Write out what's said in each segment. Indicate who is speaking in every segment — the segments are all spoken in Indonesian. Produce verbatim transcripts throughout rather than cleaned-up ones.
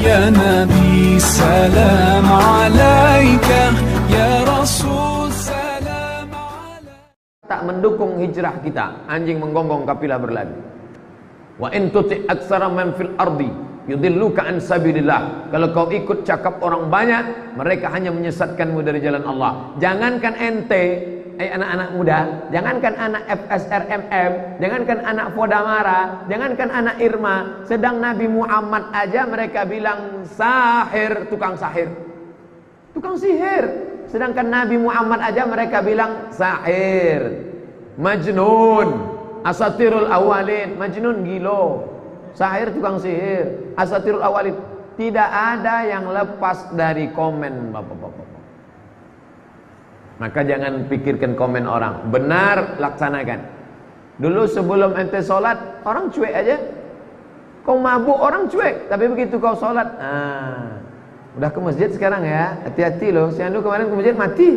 Speaker 1: Ya Nabi salam alaika, ya Rasul salam alaika.
Speaker 2: Tak mendukung hijrah kita, anjing menggonggong kafilah berlari. Wa in tuti' aktsara man fil ardi yudilluka an sabilillah. Kalau kau ikut cakap orang banyak, mereka hanya menyesatkanmu dari jalan Allah. Jangankan ente, eh anak-anak muda, jangankan anak F S R M M, jangankan anak Fodamara, jangankan anak Irma, sedang Nabi Muhammad aja mereka bilang sahir, tukang sahir, tukang sihir. Sedangkan Nabi Muhammad aja mereka bilang sahir, majnun, asatirul awalin, majnun gilo, sahir tukang sihir, asatirul awalin. Tidak ada yang lepas dari komen bapak-bapak. Maka jangan pikirkan komen orang, benar laksanakan. Dulu sebelum ente sholat, orang cuek aja. Kau mabuk orang cuek, tapi begitu kau sholat, ah, udah ke masjid sekarang ya, hati-hati loh. Si Andu kemarin ke masjid mati.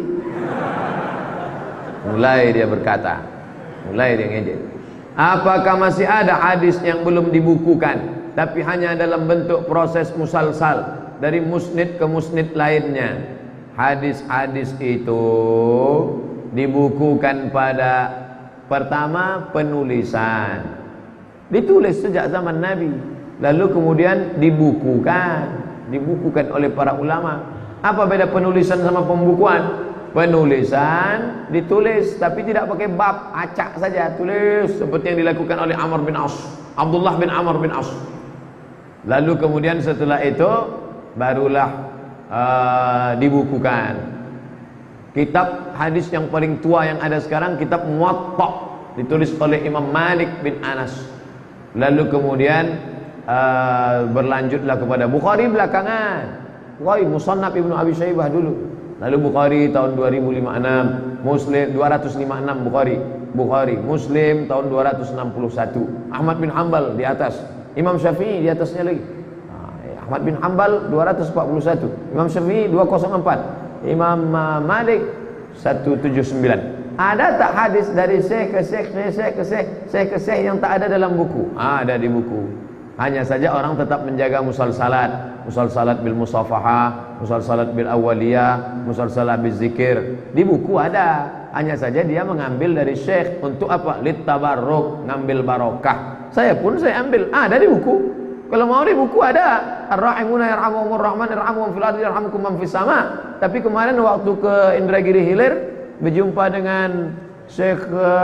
Speaker 2: Mulai dia berkata, mulai dia ngejek. Apakah masih ada hadis yang belum dibukukan, tapi hanya dalam bentuk proses musalsal dari musnid ke musnid lainnya? Hadis-hadis itu dibukukan pada pertama penulisan, ditulis sejak zaman Nabi, lalu kemudian dibukukan, dibukukan oleh para ulama. Apa beda penulisan sama pembukuan? Penulisan ditulis tapi tidak pakai bab, acak saja tulis seperti yang dilakukan oleh Amr bin As, Abdullah bin Amr bin As. Lalu kemudian setelah itu barulah Uh, dibukukan. Kitab hadis yang paling tua yang ada sekarang kitab Muwatta, ditulis oleh Imam Malik bin Anas. Lalu kemudian uh, berlanjutlah kepada Bukhari belakangan. Bukhari Musannaf Ibnu Abi Syaibah dulu. Lalu Bukhari tahun dua ribu lima puluh enam, Muslim dua ratus lima puluh enam Bukhari. Bukhari, Muslim tahun dua ratus enam puluh satu. Ahmad bin Hanbal di atas, Imam Syafi'i di atasnya lagi. Ahmad bin Hanbal dua ratus empat puluh satu, Imam Syafi'i dua ratus empat, Imam uh, Malik seratus tujuh puluh sembilan. Ada tak hadis dari syekh ke syekh ke syekh ke syekh, syekh ke syekh yang tak ada dalam buku? Ada di buku. Hanya saja orang tetap menjaga musalsalat, musalsalat bil musafahah, musalsalat bil awaliyah, musalsalat bil zikir. Di buku ada. Hanya saja dia mengambil dari syekh untuk apa? Lit tabarruk, ngambil barokah. Saya pun saya ambil, ada di buku. Kalau mau di buku ada, ar-rahimuna yarhamuhumur rahman yarhamuhum fil ardi yarhamukum man fis sama. Tapi kemarin waktu ke Indragiri Hilir berjumpa dengan Syekh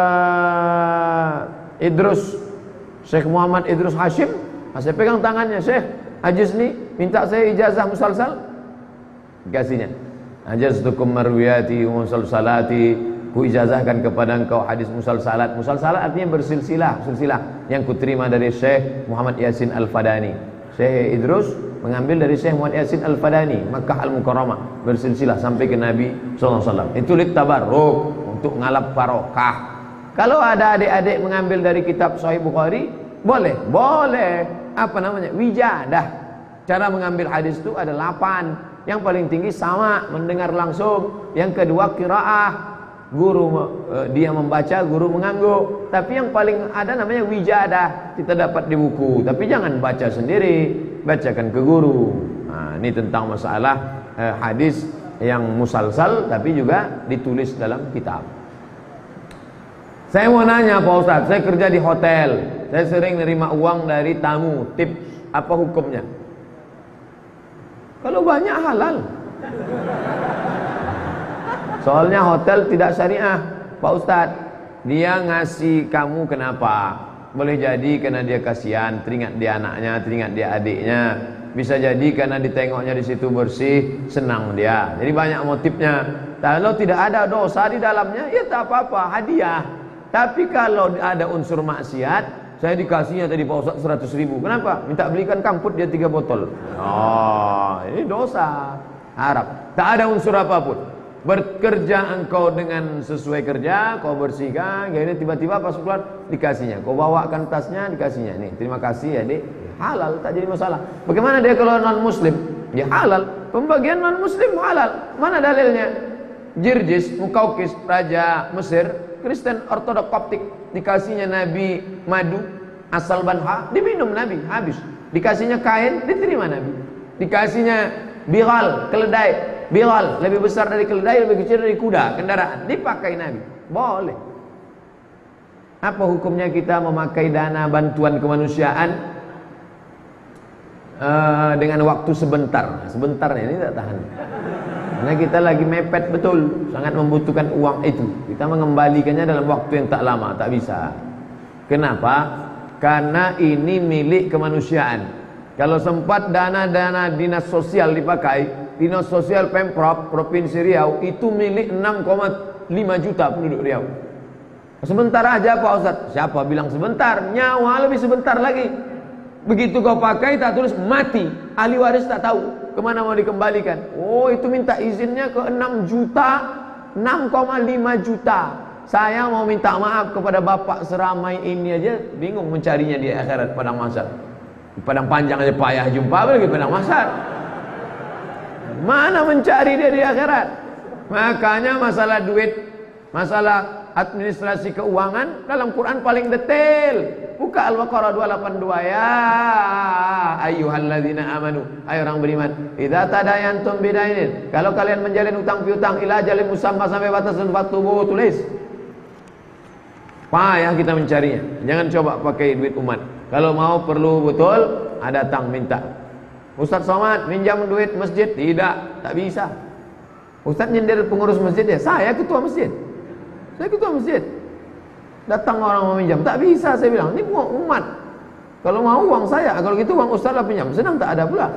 Speaker 2: uh, Idrus, Syekh Muhammad Idrus Hashim. Saya pegang tangannya, Syekh Hajiz nih minta saya ijazah musalsal. Dikasihnya. Ajaztukum marwiyati wa musalsalati. Ku ijazahkan kepada engkau hadis musalsalat. Musalsalat artinya bersilsilah, silsilah yang kuterima dari Syekh Muhammad Yasin Al-Fadani. Syekh Idrus mengambil dari Syekh Muhammad Yasin Al-Fadani, Makkah Al-Mukarramah, bersilsilah sampai ke Nabi sallallahu alaihi wasallam. Itu lit tabarruk, untuk ngalap barokah. Kalau ada adik-adik mengambil dari kitab Sahih Bukhari, boleh, boleh. Apa namanya? Wijadah. Cara mengambil hadis itu ada delapan. Yang paling tinggi sama, mendengar langsung. Yang kedua qiraah, guru uh, dia membaca, guru mengangguk. Tapi yang paling ada namanya wijadah, kita dapat di buku. Tapi jangan baca sendiri, bacakan ke guru. Nah, ini tentang masalah uh, hadis yang musalsal tapi juga ditulis dalam kitab. Saya mau nanya Pak Ustadz, saya kerja di hotel, saya sering nerima uang dari tamu, tip, apa hukumnya? Kalau banyak halal. Soalnya hotel tidak syariah, Pak Ustadz. Dia ngasih kamu kenapa? Boleh jadi karena dia kasihan, teringat dia anaknya, teringat dia adiknya. Bisa jadi karena ditengoknya di situ bersih, senang dia. Jadi banyak motifnya. Kalau tidak ada dosa di dalamnya, ya tak apa-apa, hadiah. Tapi kalau ada unsur maksiat, saya dikasihnya tadi Pak Ustadz seratus ribu. Kenapa? Minta belikan kamput dia tiga botol. Oh, ini dosa. Harap. Tak ada unsur apapun. Bekerja engkau dengan sesuai kerja, kau bersihkan, ini tiba-tiba pas keluar dikasihnya, kau bawakan tasnya dikasihnya, nih terima kasih ya dek, halal, tak jadi masalah. Bagaimana dia kalau non muslim? Ya halal, pembagian non muslim halal. Mana dalilnya? Jirjis, Mukaukis, raja Mesir, Kristen Ortodok Koptik, dikasihnya Nabi madu asal banha, diminum Nabi, habis. Dikasihnya kain, diterima Nabi. Dikasihnya bighal, keledai. Bighal lebih besar dari keledai, lebih kecil dari kuda, kendaraan. Dipakai Nabi. Boleh. Apa hukumnya kita memakai dana bantuan kemanusiaan uh, dengan waktu sebentar? Sebentar ini tak tahan. Karena kita lagi mepet betul, sangat membutuhkan uang itu. Kita mengembalikannya dalam waktu yang tak lama, tak bisa. Kenapa? Karena ini milik kemanusiaan. Kalau sempat dana-dana dinas sosial dipakai, dinas sosial Pemprov Provinsi Riau itu milik enam koma lima juta penduduk Riau. Sebentar aja Pak Ustaz. Siapa bilang sebentar? Nyawa lebih sebentar lagi. Begitu kau pakai tak tulis mati, ahli waris tak tahu kemana mau dikembalikan. Oh, itu minta izinnya ke enam juta, enam koma lima juta. Saya mau minta maaf kepada bapak seramai ini aja, bingung mencarinya di akhirat padang mahsyar. Di padang panjang aja payah jumpa, apalagi padang mahsyar. Mana mencari dia di akhirat? Makanya masalah duit, masalah administrasi keuangan dalam Quran paling detail. Buka Al-Baqarah dua lapan dua ya ayyuhalladzina amanu, ayo orang beriman, idza tadayantum bidainin, kalau kalian menjalin utang piutang ila ajalin musamma sampai batas faktubu, tulis. Payah kita mencarinya. Jangan coba pakai duit umat. Kalau mau perlu betul, ada datang minta. Ustaz Somad minjam duit masjid, tidak, tak bisa. Ustaz nyindir pengurus masjid ya, saya ketua masjid. Saya ketua masjid. Datang orang mau minjam, tak bisa, saya bilang, ini uang umat. Kalau mau uang saya, kalau gitu uang ustaz lah pinjam, senang tak ada pula.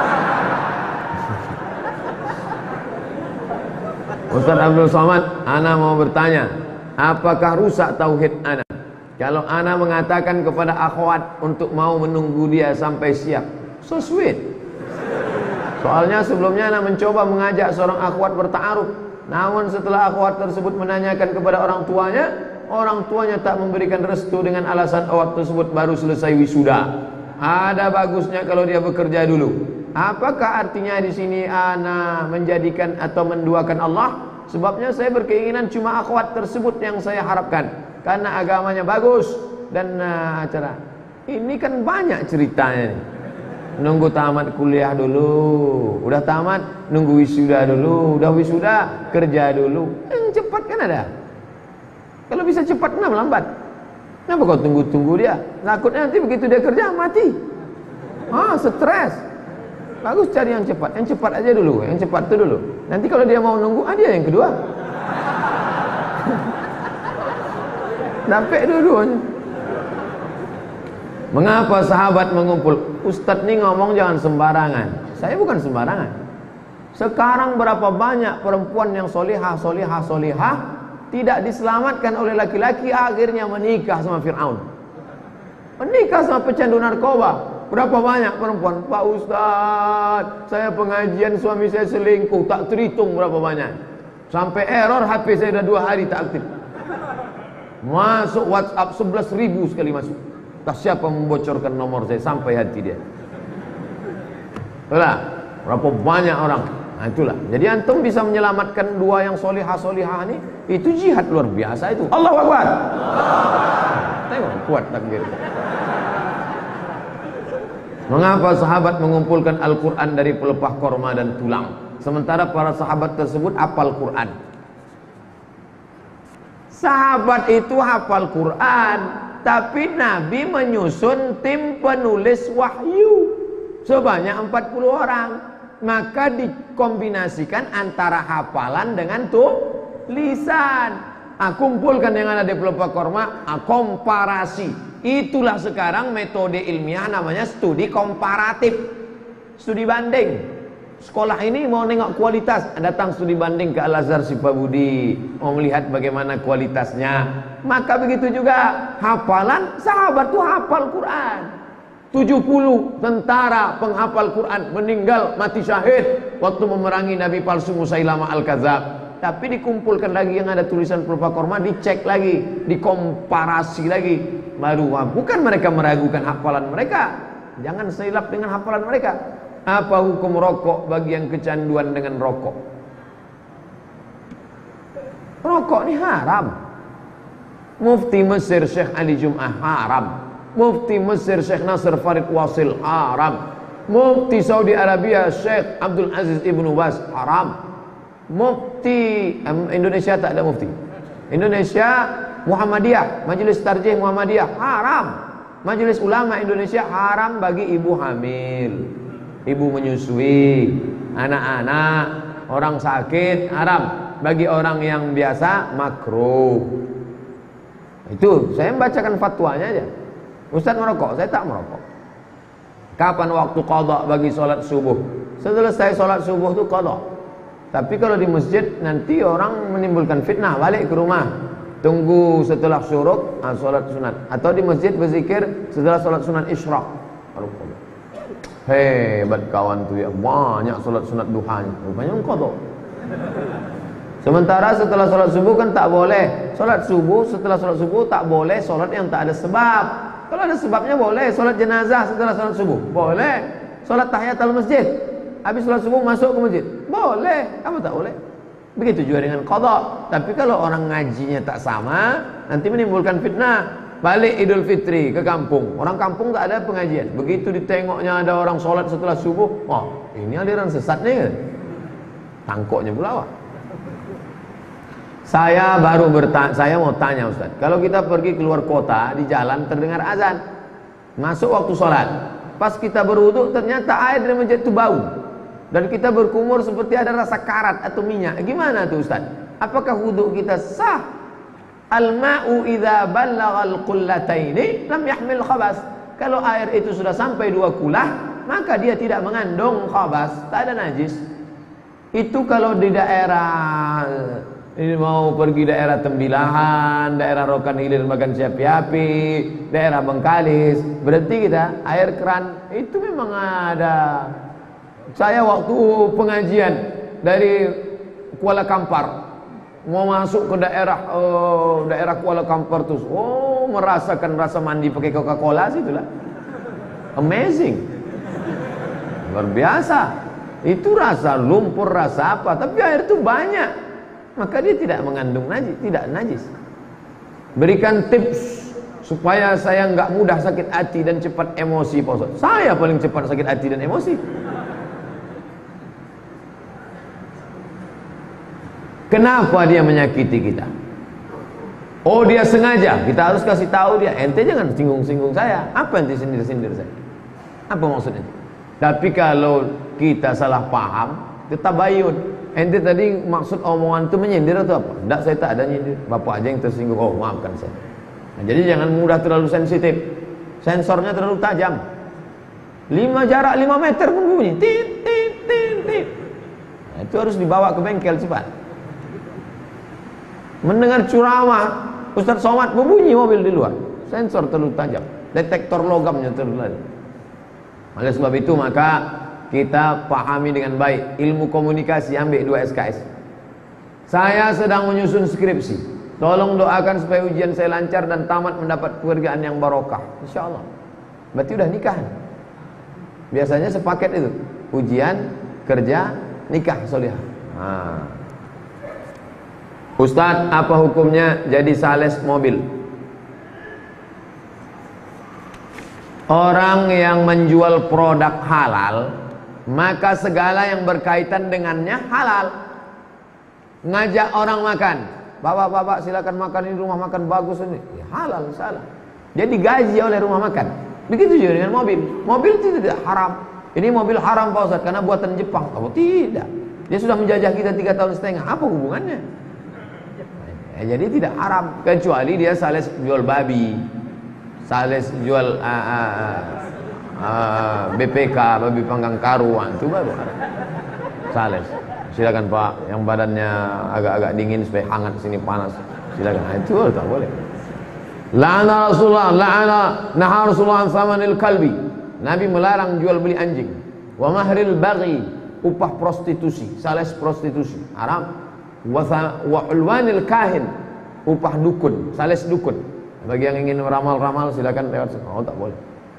Speaker 2: Ustaz Abdul Somad, ana mau bertanya, apakah rusak tauhid ana kalau ana mengatakan kepada akhwat untuk mau menunggu dia sampai siap? So sweet. Soalnya sebelumnya ana mencoba mengajak seorang akhwat berta'aruf, namun setelah akhwat tersebut menanyakan kepada orang tuanya, orang tuanya tak memberikan restu dengan alasan akhwat tersebut baru selesai wisuda. Ada bagusnya kalau dia bekerja dulu. Apakah artinya di sini ana menjadikan atau menduakan Allah? Sebabnya saya berkeinginan cuma akhwat tersebut yang saya harapkan, karena agamanya bagus dan uh, acara. Ini kan banyak ceritanya. Nunggu tamat kuliah dulu, udah tamat nunggu wisuda dulu, udah wisuda kerja dulu. Yang cepat kan ada. Kalau bisa cepat kenapa lambat? Kenapa kau tunggu-tunggu dia? Takutnya nanti begitu dia kerja mati. Ah, stres. Bagus cari yang cepat, yang cepat aja dulu, yang cepat itu dulu. Nanti kalau dia mau nunggu, ah dia yang kedua. Dapat dua-duanya. Mengapa sahabat mengumpul? Ustadz nih ngomong jangan sembarangan. Saya bukan sembarangan. Sekarang berapa banyak perempuan yang solihah, solihah, solihah tidak diselamatkan oleh laki-laki, akhirnya menikah sama Fir'aun, menikah sama pecandu narkoba. Berapa banyak perempuan, Pak Ustadz, saya pengajian suami saya selingkuh, tak terhitung berapa banyak. Sampai error H P saya sudah dua hari tak aktif. Masuk WhatsApp sebelas ribu sekali masuk. Tak siapa membocorkan nomor saya sampai hati dia. Itulah, berapa banyak orang. Nah itulah. Jadi antum bisa menyelamatkan dua yang solihah-solihah ini, itu jihad luar biasa itu. Allahu Akbar. Tengok kuat takbir. Mengapa sahabat mengumpulkan Al-Quran dari pelepah korma dan tulang, sementara para sahabat tersebut hafal Quran? Sahabat itu hafal Quran, tapi Nabi menyusun tim penulis wahyu sebanyak empat puluh orang. Maka dikombinasikan antara hafalan dengan tulisan. Ah, kumpulkan yang ada di pelepah korma, ah, komparasi. Itulah sekarang metode ilmiah namanya studi komparatif, studi banding. Sekolah ini mau nengok kualitas, datang studi banding ke Al-Azhar Sipabudi, mau melihat bagaimana kualitasnya. Maka begitu juga hafalan, sahabat tuh hafal Quran. tujuh puluh tentara penghafal Quran meninggal mati syahid waktu memerangi Nabi palsu Musailamah Al-Kadzab. Tapi dikumpulkan lagi yang ada tulisan pelepah korma, dicek lagi, dikomparasi lagi. Baru, bukan mereka meragukan hafalan mereka. Jangan silap dengan hafalan mereka. Apa hukum rokok bagi yang kecanduan dengan rokok? Rokok ini haram. Mufti Mesir Syekh Ali Jum'ah haram. Mufti Mesir Syekh Nasir Farid Wasil haram. Mufti Saudi Arabia Syekh Abdul Aziz Ibnu Baz, haram. Mufti Indonesia tak ada mufti. Indonesia Muhammadiyah, Majelis Tarjih Muhammadiyah, haram. Majelis Ulama Indonesia haram bagi ibu hamil, ibu menyusui, anak-anak, orang sakit, haram. Bagi orang yang biasa makruh. Itu saya membacakan fatwanya aja. Ustaz merokok, saya tak merokok. Kapan waktu qadha bagi sholat subuh? Selesai sholat subuh itu qadha. Tapi kalau di masjid nanti orang menimbulkan fitnah, balik ke rumah, tunggu setelah syuruk, ah, sholat sunat. Atau di masjid berzikir setelah sholat sunat isyraq. Hebat kawan tuh ya, banyak sholat sunat duhanya, rupanya qadha. Sementara setelah sholat subuh kan tak boleh. Sholat subuh, setelah sholat subuh tak boleh sholat yang tak ada sebab. Kalau ada sebabnya boleh. Sholat jenazah setelah sholat subuh boleh. Sholat tahiyatul masjid, habis sholat subuh masuk ke masjid, boleh. Apa tak boleh? Begitu juga dengan qadha. Tapi kalau orang ngajinya tak sama, nanti menimbulkan fitnah. Balik Idul Fitri ke kampung, orang kampung tak ada pengajian. Begitu ditengoknya ada orang sholat setelah subuh, oh ini aliran sesat nih kan? Tangkoknya pula wah. Saya baru bertanya, saya mau tanya Ustaz, kalau kita pergi keluar kota, di jalan terdengar azan, masuk waktu sholat, pas kita berwudu ternyata air dari masjid itu bau, dan kita berkumur seperti ada rasa karat atau minyak, gimana tuh Ustaz? Apakah wudu kita sah? Al-ma'u idza ballaghal qullataini lam yahmil khabas. Kalau air itu sudah sampai dua kulah, maka dia tidak mengandung khabas, tak ada najis. Itu kalau di daerah ini mau pergi daerah Tembilahan, daerah Rokan Hilir Bagan Siapi-api, daerah Bengkalis, berarti kita air keran itu memang ada. Saya waktu pengajian dari Kuala Kampar mau masuk ke daerah uh, daerah Kuala Kampar tuh, oh merasakan rasa mandi pakai Coca-Cola sih itulah. Amazing. Luar biasa. Itu rasa lumpur, rasa apa, tapi air itu banyak. Maka dia tidak mengandung najis, tidak najis. Berikan tips supaya saya nggak mudah sakit hati dan cepat emosi, Pak Ustaz. Saya paling cepat sakit hati dan emosi. Kenapa dia menyakiti kita? Oh dia sengaja. Kita harus kasih tahu dia, ente jangan singgung-singgung saya. Apa ente sindir-sindir saya? Apa maksudnya? Tapi kalau kita salah paham, kita tabayun. Ente tadi maksud omongan itu menyindir atau apa? Tidak, saya tak ada nyindir. Bapak aja yang tersinggung. Oh maafkan saya. Nah, jadi jangan mudah terlalu sensitif. Sensornya terlalu tajam. Lima jarak lima meter pun bunyi. Tit tit tit tit. Nah, itu harus dibawa ke bengkel cepat. Mendengar ceramah Ustaz Somad berbunyi mobil di luar. Sensor terlalu tajam. Detektor logamnya terlalu tajam. Oleh sebab itu maka kita pahami dengan baik ilmu komunikasi, ambil dua S K S. Saya sedang menyusun skripsi. Tolong doakan supaya ujian saya lancar dan tamat mendapat pekerjaan yang barokah. Insya Allah. Berarti udah nikah. Biasanya sepaket itu. Ujian, kerja, nikah solihah. Nah. Ustadz, apa hukumnya jadi sales mobil? Orang yang menjual produk halal, maka segala yang berkaitan dengannya halal. Ngajak orang makan, bapak-bapak silakan makan, ini rumah makan bagus ini, ya, halal salah. Jadi gaji oleh rumah makan. Begitu juga dengan mobil. Mobil itu tidak haram. Ini mobil haram Pak Ustaz karena buatan Jepang. Oh tidak. Dia sudah menjajah kita tiga tahun setengah. Apa hubungannya? Ya, jadi tidak haram kecuali dia sales jual babi, sales jual uh, uh, uh, B P K, babi panggang karuan, itu baru sales. Silakan Pak, yang badannya agak-agak dingin supaya hangat, sini panas. Silakan. Nah, itu tak boleh. La'ana Rasulullah, la'ana naha Rasulullah an samanil kalbi. Nabi melarang jual beli anjing. Wa mahril baghi, upah prostitusi, sales prostitusi, haram. Wa ulwanil kahin, upah dukun, sales dukun. Bagi yang ingin meramal-ramal silakan lewat sini. Oh tak boleh.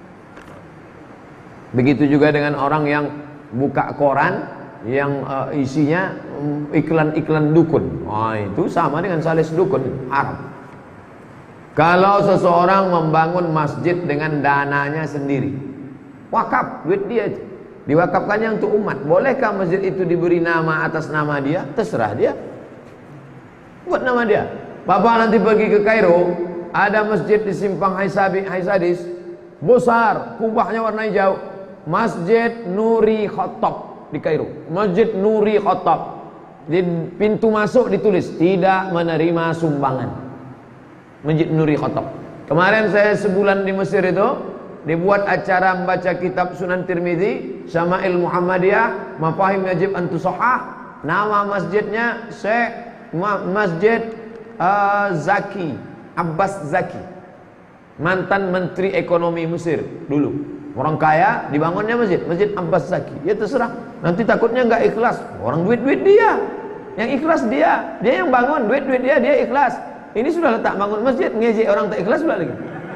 Speaker 2: Begitu juga dengan orang yang buka koran yang uh, isinya iklan-iklan um, dukun. Oh, itu sama dengan sales dukun, haram. Kalau seseorang membangun masjid dengan dananya sendiri, wakaf, duit dia, Diwakafkannya untuk umat. Bolehkah masjid itu diberi nama atas nama dia? Terserah dia. Buat nama dia. Bapak nanti pergi ke Kairo, ada masjid di simpang Haisabi, Haisadis, besar, kubahnya warna hijau. Masjid Nuri Khattab di Kairo. Masjid Nuri Khattab. Di pintu masuk ditulis tidak menerima sumbangan. Masjid Nuri Khattab. Kemarin saya sebulan di Mesir itu, dibuat acara membaca kitab Sunan Tirmizi, Syama'il Muhammadiyah, Mafahim Yajib an Tusahhah. Nama masjidnya Syekh Masjid uh, Zaki, Abbas Zaki, mantan Menteri Ekonomi Mesir dulu. Orang kaya dibangunnya masjid, Masjid Abbas Zaki. Ya terserah. Nanti takutnya nggak ikhlas. Orang duit-duit dia, yang ikhlas dia, dia yang bangun, duit-duit dia, dia ikhlas. Ini sudah letak bangun masjid, ngejek orang tak ikhlas pula lagi.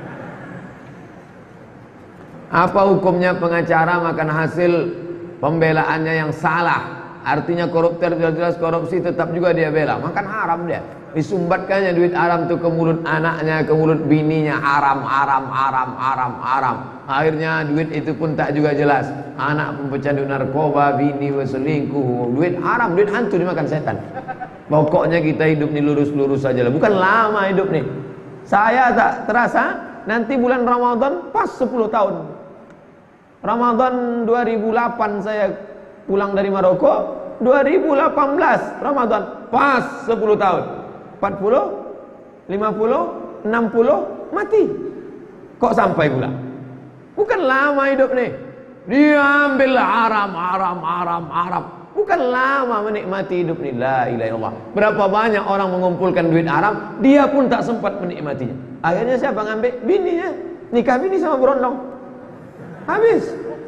Speaker 2: Apa hukumnya pengacara makan hasil pembelaannya yang salah? Artinya koruptor jelas-jelas korupsi tetap juga dia bela. Makan haram dia. Disumbatkannya duit haram itu ke mulut anaknya, ke mulut bininya. Haram, haram, haram, haram, haram. Akhirnya duit itu pun tak juga jelas. Anak pun pecandu narkoba, bini berselingkuh. Duit haram, duit hantu dimakan setan. Pokoknya kita hidup ni lurus-lurus saja lah. Bukan lama hidup nih. Saya tak terasa nanti bulan Ramadan pas sepuluh tahun. Ramadan dua ribu delapan saya pulang dari Maroko, dua ribu delapan belas Ramadan pas sepuluh tahun. Empat puluh, lima puluh, enam puluh mati. Kok sampai pula? Bukan lama hidup nih. Dia ambil haram, haram, haram, haram. Bukan lama menikmati hidup nih. La ilaha illallah. Berapa banyak orang mengumpulkan duit haram, dia pun tak sempat menikmatinya. Akhirnya siapa ngambil? Bininya. Nikah bini sama berondong. Habis.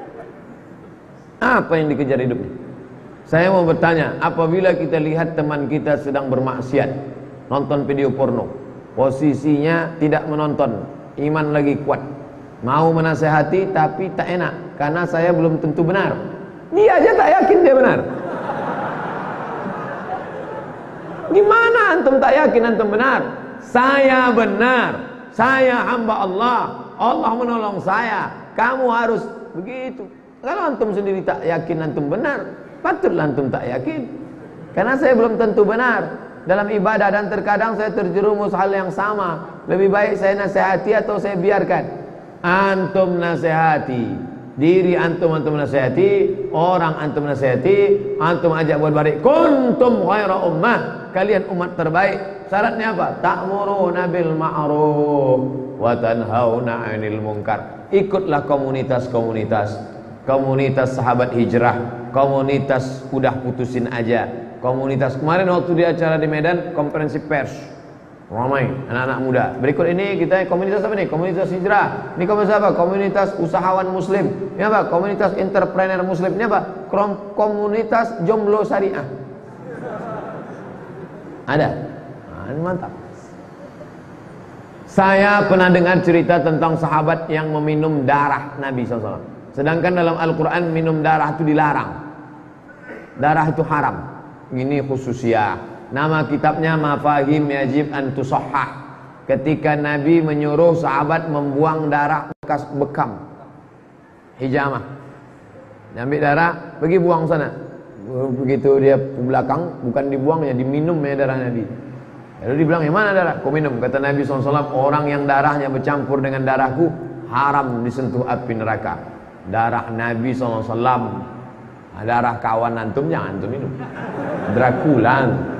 Speaker 2: Apa yang dikejar hidup ini? Saya mau bertanya, apabila kita lihat teman kita sedang bermaksiat, nonton video porno, posisinya tidak menonton, iman lagi kuat, mau menasehati tapi tak enak, karena saya belum tentu benar. Dia aja tak yakin dia benar. Gimana antum tak yakin antum benar? Saya benar, saya hamba Allah, Allah menolong saya. Kamu harus begitu. Kalau antum sendiri tak yakin antum benar, patutlah antum tak yakin. Karena saya belum tentu benar dalam ibadah, dan terkadang saya terjerumus hal yang sama. Lebih baik saya nasihati atau saya biarkan? Antum nasihati diri, antum antum nasihati orang, antum nasihati, antum ajak buat baik. Kuntum khaira ummah, kalian umat terbaik. Syaratnya apa? Ta'muruna bil ma'ruf wa tanhauna 'anil munkar. Ikutlah komunitas-komunitas. Komunitas sahabat hijrah, komunitas udah putusin aja, komunitas kemarin waktu di acara di Medan, konferensi pers ramai anak-anak muda. Berikut ini kita komunitas apa nih? Komunitas hijrah. Ini komunitas apa? Komunitas usahawan muslim. Ini apa? Komunitas entrepreneur muslim. Ini apa? Komunitas jomblo syariah. Ada. Nah, ini mantap. Saya pernah dengar cerita tentang sahabat yang meminum darah Nabi shallallahu alaihi wasallam. Sedangkan dalam Al-Quran minum darah itu dilarang. Darah itu haram. Ini khususnya. Nama kitabnya Mafahim Yajib an Tusahhah. Ketika Nabi menyuruh sahabat membuang darah bekas bekam, hijamah, ambil darah, pergi buang sana. Begitu dia ke belakang, bukan dibuangnya, diminum ya darah Nabi. Lalu dibilang, yang mana darah? Kau minum. Kata Nabi shallallahu alaihi wasallam, orang yang darahnya bercampur dengan darahku haram disentuh api neraka. Darah Nabi shallallahu alaihi wasallam, darah kawan antum jangan antum minum. Dracula.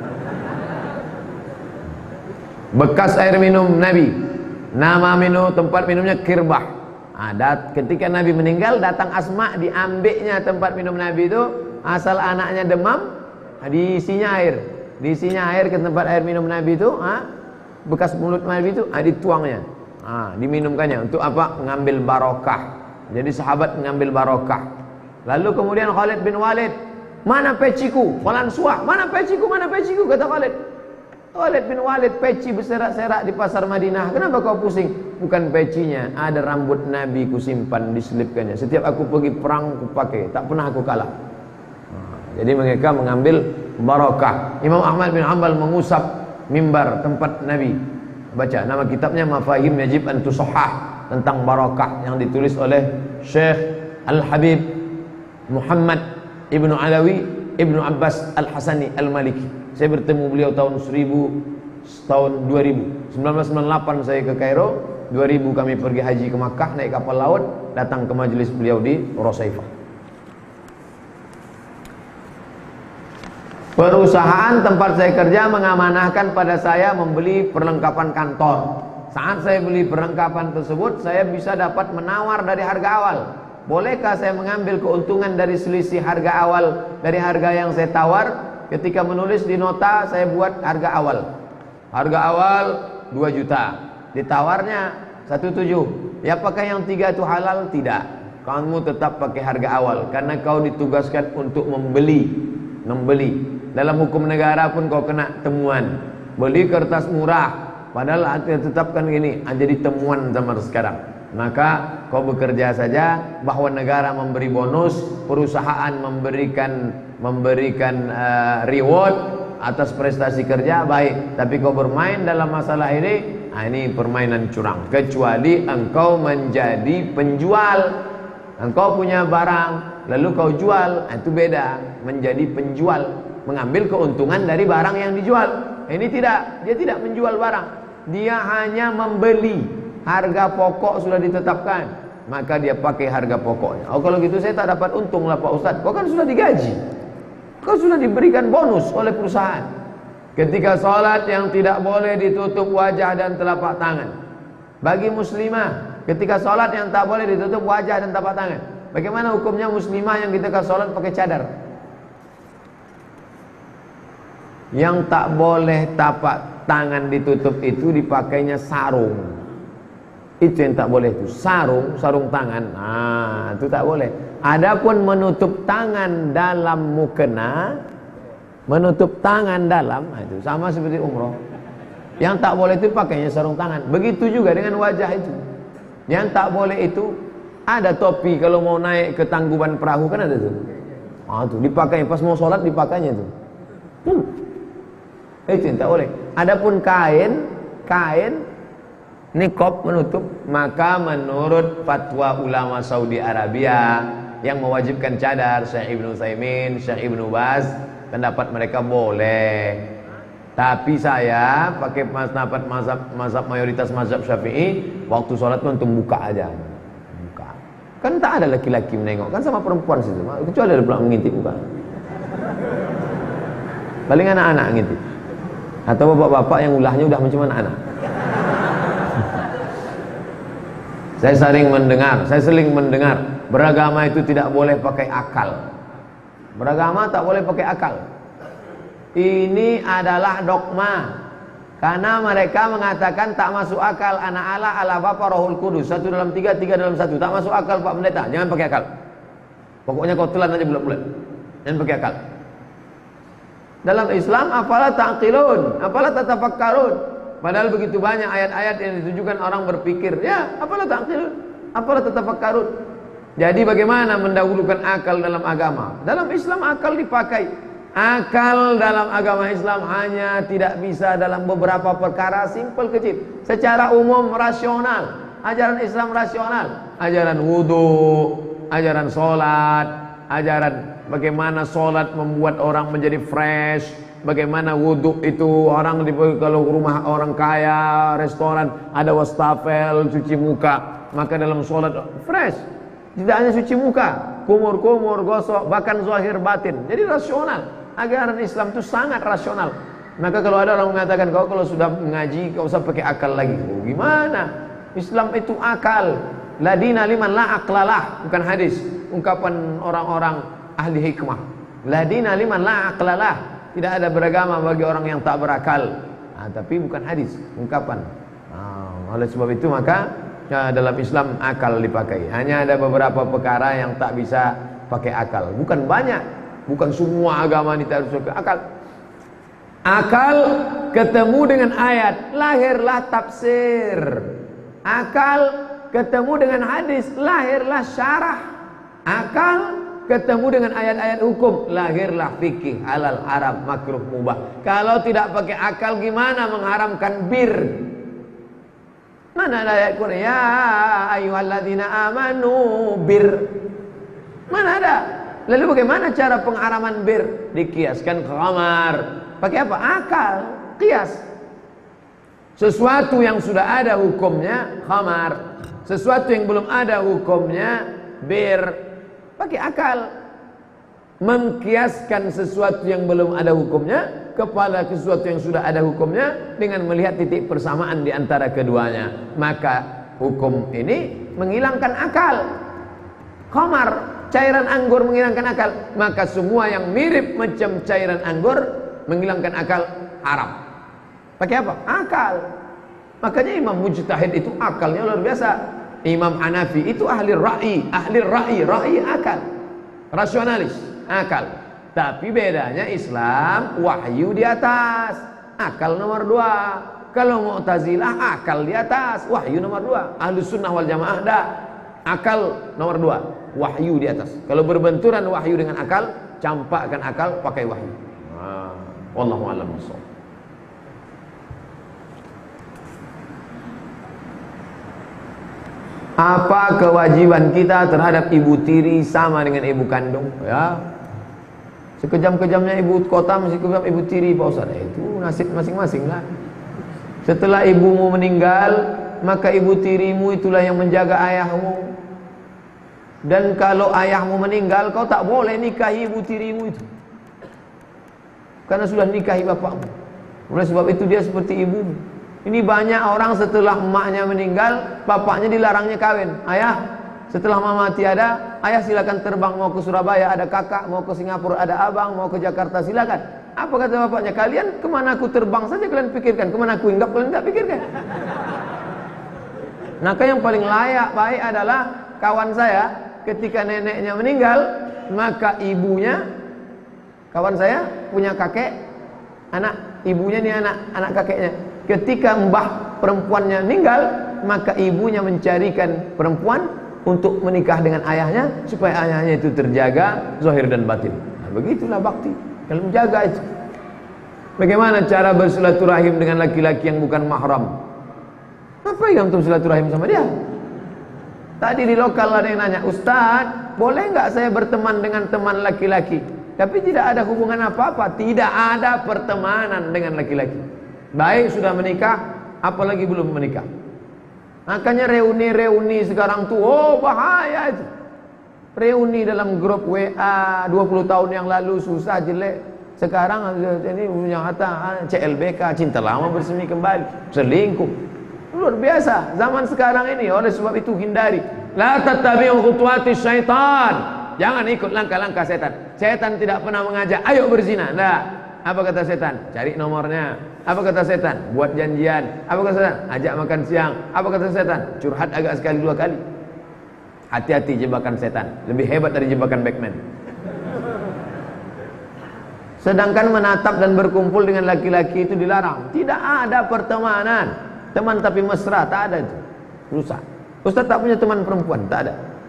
Speaker 2: Bekas air minum Nabi, nama minum tempat minumnya Kirbah. Ada ketika Nabi meninggal, datang Asma, diambilnya tempat minum Nabi itu, asal anaknya demam, diisinya air, diisinya air ke tempat air minum Nabi itu, ha? Bekas mulut Nabi itu, ha, dituangnya, ha, diminumkannya. Untuk apa? Mengambil barokah. Jadi sahabat mengambil barokah. Lalu kemudian Khalid bin Walid, mana peciku? Falan suah, mana peciku? Mana peciku? Kata Khalid. Khalid bin Walid, peci berserak-serak di pasar Madinah. Kenapa kau pusing? Bukan pecinya, ada rambut Nabi ku simpan, diselipkannya. Setiap aku pergi perang ku pakai, tak pernah aku kalah. Jadi mereka mengambil barokah. Imam Ahmad bin Hanbal mengusap mimbar tempat Nabi. Baca nama kitabnya Mafahim Yajib an Tusahhah, tentang barokah yang ditulis oleh Syekh Al-Habib Muhammad Ibnu Alawi Ibnu Abbas Al-Hasani Al-Maliki. Saya bertemu beliau tahun seribu tahun dua ribu. seribu sembilan ratus sembilan puluh delapan saya ke Kairo, dua ribu kami pergi haji ke Makkah naik kapal laut, datang ke majelis beliau di Rosaifah. Perusahaan tempat saya kerja mengamanahkan pada saya membeli perlengkapan kantor. Saat saya beli perlengkapan tersebut, saya bisa dapat menawar dari harga awal. Bolehkah saya mengambil keuntungan dari selisih harga awal dari harga yang saya tawar? Ketika menulis di nota, saya buat harga awal. Harga awal dua juta. Ditawarnya satu tujuh. Ya, apakah yang tiga itu halal? Tidak. Kamu tetap pakai harga awal karena kau ditugaskan untuk membeli. Membeli. Dalam hukum negara pun kau kena temuan. Beli kertas murah, padahal tetapkan gini, jadi temuan zaman sekarang. Maka kau bekerja saja, bahwa negara memberi bonus, perusahaan memberikan memberikan uh, reward atas prestasi kerja, baik. Tapi kau bermain dalam masalah ini, nah ini permainan curang. Kecuali engkau menjadi penjual, engkau punya barang lalu kau jual, itu beda. Menjadi penjual, mengambil keuntungan dari barang yang dijual. Ini tidak, dia tidak menjual barang, dia hanya membeli. Harga pokok sudah ditetapkan, maka dia pakai harga pokoknya. Oh, kalau gitu saya tak dapat untung lah Pak Ustadz. Kau kan sudah digaji, kau sudah diberikan bonus oleh perusahaan. Ketika sholat yang tidak boleh ditutup wajah dan telapak tangan. Bagi muslimah, ketika sholat yang tak boleh ditutup wajah dan telapak tangan. Bagaimana hukumnya muslimah yang ketika sholat pakai cadar? Yang tak boleh tapak tangan ditutup itu dipakainya sarung. Itu yang tak boleh itu, sarung, sarung tangan. Nah, itu tak boleh. Adapun menutup tangan dalam mukena, menutup tangan dalam, nah itu sama seperti umroh. Yang tak boleh itu pakainya sarung tangan. Begitu juga dengan wajah itu. Yang tak boleh itu ada topi kalau mau naik ke tangguban perahu kan ada tuh. Ah tuh dipakai pas mau sholat dipakainya tuh. Hmm. Itu yang tak boleh. Adapun kain, kain niqab menutup, maka menurut fatwa ulama Saudi Arabia yang mewajibkan cadar, Syekh Ibnu Utsaimin, Syekh Ibnu Baz, pendapat mereka boleh. Tapi saya pakai pendapat mazhab mazhab mayoritas mazhab Syafi'i, waktu sholat itu untuk buka aja. Buka. Kan tak ada laki-laki menengok, kan sama perempuan situ. Kecuali ada pula mengintip buka. Paling anak-anak ngintip. Atau bapak-bapak yang ulahnya udah macam anak-anak. Saya sering mendengar, saya sering mendengar beragama itu tidak boleh pakai akal. Beragama tak boleh pakai akal. Ini adalah dogma. Karena mereka mengatakan tak masuk akal, anak Allah, Allah Bapa, Rohul Kudus, satu dalam tiga, tiga dalam satu. Tak masuk akal Pak Pendeta, jangan pakai akal. Pokoknya kau telan aja bulat-bulat. Jangan pakai akal. Dalam Islam, apalah ta'qilun, apalah tatafakkarun. Padahal begitu banyak ayat-ayat yang ditujukan orang berpikir. Ya, apalah ta'qilun, apalah tatafakkarun. Jadi bagaimana mendahulukan akal dalam agama? Dalam Islam akal dipakai. Akal dalam agama Islam hanya tidak bisa dalam beberapa perkara simpel kecil. Secara umum rasional. Ajaran Islam rasional. Ajaran wudu, ajaran sholat, ajaran bagaimana sholat membuat orang menjadi fresh. Bagaimana wudu itu orang di kalau rumah orang kaya, restoran ada wastafel, cuci muka. Maka dalam sholat fresh. Tidak hanya cuci muka, kumur-kumur, gosok, bahkan zahir batin. Jadi rasional. Ajaran Islam itu sangat rasional. Maka kalau ada orang mengatakan kau kalau sudah mengaji kau usah pakai akal lagi. Oh, gimana? Islam itu akal. La dina liman la aqlalah, bukan hadis. Ungkapan orang-orang ahli hikmah. La dina liman la aqlalah. Tidak ada beragama bagi orang yang tak berakal. Nah, tapi bukan hadis, ungkapan. Nah, oleh sebab itu maka ya, dalam Islam akal dipakai. Hanya ada beberapa perkara yang tak bisa pakai akal. Bukan banyak. Bukan semua agama ini harus pakai akal. Akal ketemu dengan ayat, lahirlah tafsir. Akal ketemu dengan hadis, lahirlah syarah. Akal ketemu dengan ayat-ayat hukum, lahirlah fikih, halal, haram, makruh, mubah. Kalau tidak pakai akal gimana mengharamkan bir? Mana ada ayat Quran? Ya ayyuhalladzina amanu bir. Mana ada? Lalu bagaimana cara pengharaman bir? Dikiaskan khamar. Pakai apa? Akal. Kias. Sesuatu yang sudah ada hukumnya khamar, sesuatu yang belum ada hukumnya bir. Pakai akal. Mengkiaskan sesuatu yang belum ada hukumnya kepada sesuatu yang sudah ada hukumnya dengan melihat titik persamaan di antara keduanya, maka hukum ini menghilangkan akal. Khamar, cairan anggur menghilangkan akal, maka semua yang mirip macam cairan anggur menghilangkan akal, haram. Pakai apa? Akal. Makanya Imam Mujtahid itu akalnya luar biasa. Imam Hanafi itu ahli ra'i, ahli ra'i, ra'i akal, rasionalis, akal. Tapi bedanya Islam wahyu di atas, akal nomor dua. Kalau Mu'tazilah akal di atas, wahyu nomor dua. Ahlus Sunnah wal Jamaah dah, akal nomor dua, wahyu di atas. Kalau berbenturan wahyu dengan akal, campakkan akal pakai wahyu. Nah, wallahu a'lam bishawab. Apa kewajiban kita terhadap ibu tiri sama dengan ibu kandung? Ya, sekejam-kejamnya ibu kota masih kejam ibu tiri, Pak Ustaz. Itu nasib masing-masing lah. Setelah ibumu meninggal, maka ibu tirimu itulah yang menjaga ayahmu. Dan kalau ayahmu meninggal, kau tak boleh nikahi ibu tirimu itu, karena sudah nikahi bapakmu. Oleh sebab itu dia seperti ibumu. Ini banyak orang setelah emaknya meninggal, bapaknya dilarangnya kawin. Ayah, setelah mama tiada, ayah silakan terbang, mau ke Surabaya ada kakak, mau ke Singapura ada abang, mau ke Jakarta silakan. Apa kata bapaknya? Kalian kemana aku terbang saja kalian pikirkan, kemana aku hinggap kalian tak pikirkan. Maka yang paling layak baik adalah kawan saya ketika neneknya meninggal, maka ibunya, kawan saya punya kakek, anak ibunya nih anak anak kakeknya. Ketika mbah perempuannya meninggal, maka ibunya mencarikan perempuan untuk menikah dengan ayahnya supaya ayahnya itu terjaga zahir dan batin. Nah, begitulah bakti. Kalau menjaga itu. Bagaimana cara bersilaturahim dengan laki-laki yang bukan mahram? Apa yang antum silaturahim sama dia? Tadi di lokal ada yang nanya, Ustaz, boleh nggak saya berteman dengan teman laki-laki tapi tidak ada hubungan apa-apa? Tidak ada pertemanan dengan laki-laki. Baik sudah menikah, apalagi belum menikah. Makanya reuni-reuni sekarang tuh, oh bahaya itu. Reuni dalam grup W A dua puluh tahun yang lalu susah, jelek. Sekarang ini yang kata C L B K, cinta lama bersemi kembali, selingkuh. Luar biasa zaman sekarang ini. Oleh sebab itu hindari. La tattabi'u khutuwati syaitan. Jangan ikut langkah-langkah setan. Setan tidak pernah mengajak ayo berzina. Nah, apa kata setan? Cari nomornya. Apa kata setan? Buat janjian. Apa kata setan? Ajak makan siang. Apa kata setan? Curhat agak sekali dua kali. Hati-hati jebakan setan. Lebih hebat dari jebakan Batman. Sedangkan menatap dan berkumpul dengan laki-laki itu dilarang. Tidak ada pertemanan. Teman tapi mesra, tak ada itu. Rusak. Ustaz tak punya teman perempuan, tak ada.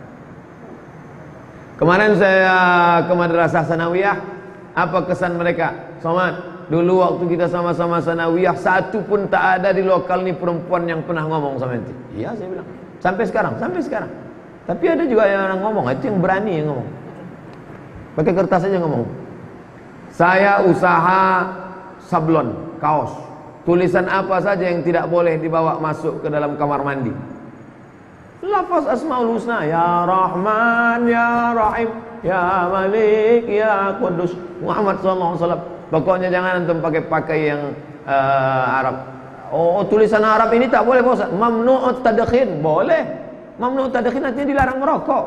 Speaker 2: Kemarin saya ke Madrasah Sanawiyah, apa kesan mereka? Somad, dulu waktu kita sama-sama Sanawiyah, satu pun tak ada di lokal ni perempuan yang pernah ngomong sama ente. Iya, saya bilang. Sampai sekarang, sampai sekarang. Tapi ada juga yang orang ngomong, itu yang berani yang ngomong. Pakai kertas aja ngomong. Saya usaha sablon, kaos. Tulisan apa saja yang tidak boleh dibawa masuk ke dalam kamar mandi? Lafaz Asmaul Husna, Ya Rahman, Ya Rahim, Ya Malik, Ya Qudus, Muhammad sallallahu alaihi wasallam. Pokoknya jangan antum pakai-pakai yang uh, Arab. Oh, tulisan Arab ini tak boleh, Ustaz. Mamnu'ut tadkhin, boleh. Mamnu'ut tadkhin artinya dilarang merokok.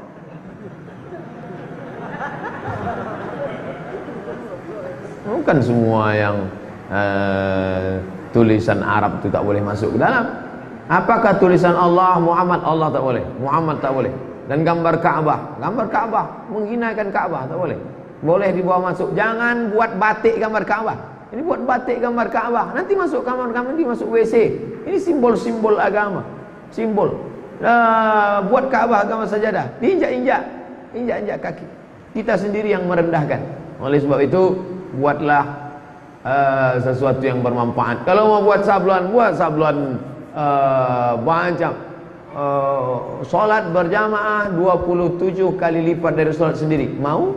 Speaker 2: Bukan semua yang uh, tulisan Arab itu tak boleh masuk ke dalam. Apakah tulisan Allah, Muhammad, Allah tak boleh, Muhammad tak boleh. Dan gambar Ka'bah, gambar Ka'bah, menghinakan Ka'bah tak boleh. Boleh dibawa masuk. Jangan buat batik gambar Ka'bah. Ini buat batik gambar Ka'bah, nanti masuk kamar kamar nanti masuk W C. Ini simbol-simbol agama, simbol. Uh, buat Ka'bah agama sajadah, diinjak-injak, injak-injak kaki. Kita sendiri yang merendahkan. Oleh sebab itu, buatlah uh, sesuatu yang bermanfaat. Kalau mau buat sablon, buat sablon Uh, macam uh, solat berjamaah dua puluh tujuh kali lipat dari solat sendiri. Mau?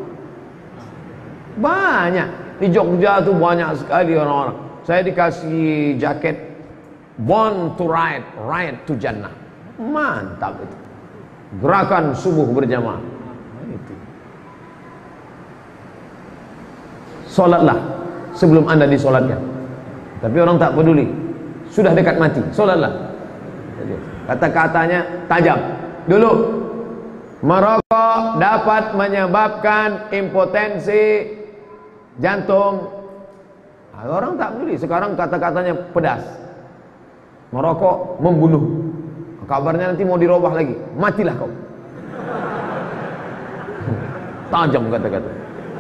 Speaker 2: Banyak. Di Jogja tuh banyak sekali orang-orang. Saya dikasih jaket Born to Ride, Ride to Jannah. Mantap itu. Gerakan subuh berjamaah. Itu. Solatlah sebelum Anda disolatkan. Tapi orang tak peduli. Sudah dekat mati, solatlah. Kata-katanya tajam. Dulu merokok dapat menyebabkan impotensi jantung. Nah, orang tak peduli. Sekarang kata-katanya pedas. Merokok membunuh. Kabarnya nanti mau dirubah lagi. Matilah kau. Tajam kata-kata.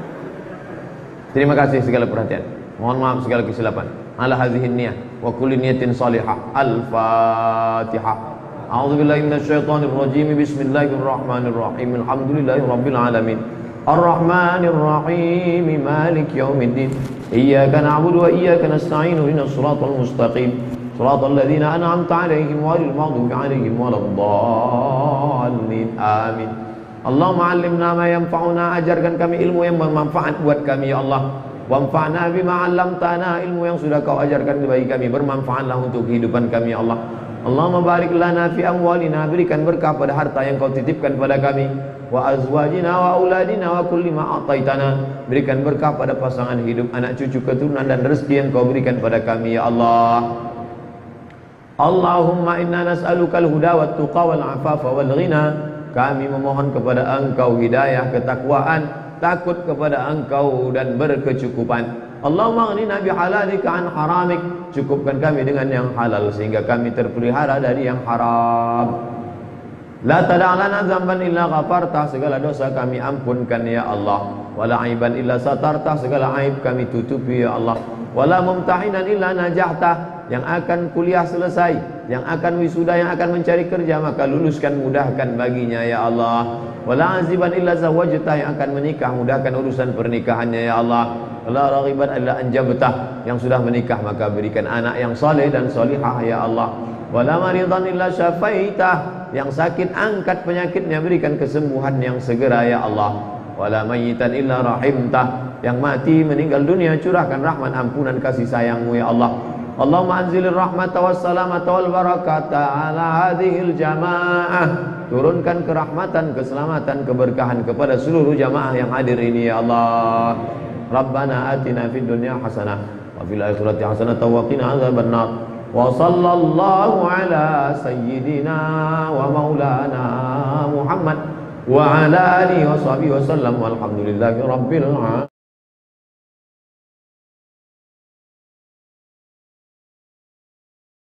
Speaker 2: Terima kasih segala perhatian. Mohon maaf segala kesilapan. Ala hadhihi niyah wa kulli niyatin salihah. Al-Fatihah. A'udzubillahi minasyaitonir rajim. Bismillahirrahmanirrahim. Alhamdulillahirabbil alamin. Ar-Rahmanir Rahim. Malik yaumiddin. Iyyaka na'budu wa iyyaka nasta'in. Ihdinas siratal mustaqim. Siratal ladzina an'amta 'alaihim ghairil maghdubi 'alaihim waladdallin. Amin. Allahumma 'allimna ma yanfa'una, ajarkan kami ilmu yang bermanfaat buat kami ya Allah. Wanfa'na bima 'allamtana, ilmu yang sudah kau ajarkan bagi kami bermanfaatlah untuk kehidupan kami ya Allah. Allahumma barik lana fi amwalina, berikan berkah pada harta yang kau titipkan pada kami. Wa azwajina wa auladina wa kulli ma ataitana, berikan berkah pada pasangan hidup, anak cucu, keturunan dan rezeki yang kau berikan pada kami ya Allah. Allahumma inna nas'alukal huda wat tuqa wal afafa wal ghina, kami memohon kepada Engkau hidayah, ketakwaan, takut kepada Engkau dan berkecukupan. Allahumma aghnina bihalalika an haramik, cukupkan kami dengan yang halal sehingga kami terpelihara dari yang haram. La tada'lana dzamban illa ghafarta, segala dosa kami ampunkan ya Allah. Wala aiban illa satarta, segala aib kami tutupi ya Allah. Wala mumtahinan illa najahta, yang akan kuliah selesai, yang akan wisuda, yang akan mencari kerja, maka luluskan, mudahkan baginya ya Allah. Wala aziban illa zawajta, yang akan menikah, mudahkan urusan pernikahannya ya Allah. Wala raghiban illa anjabta, yang sudah menikah maka berikan anak yang saleh dan salihah ya Allah. Wala maridan illa syafaitah, yang sakit angkat penyakitnya, berikan kesembuhan yang segera ya Allah. Wala mayyitan illa rahimtah, yang mati meninggal dunia curahkan rahmat ampunan kasih sayangmu ya Allah. Allahumma anzilir rahmata wassalamata wal barakata ala hadhil jamaah, turunkan kerahmatan, keselamatan, keberkahan kepada seluruh jamaah yang hadir ini ya Allah. Rabbana atina fid dunya hasanah wa fil akhirati hasanah wa qina adzabannar. Wa sallallahu ala sayyidina wa maulana Muhammad wa ala alihi wa sahbihi wa sallam walhamdulillahi rabbil alamin.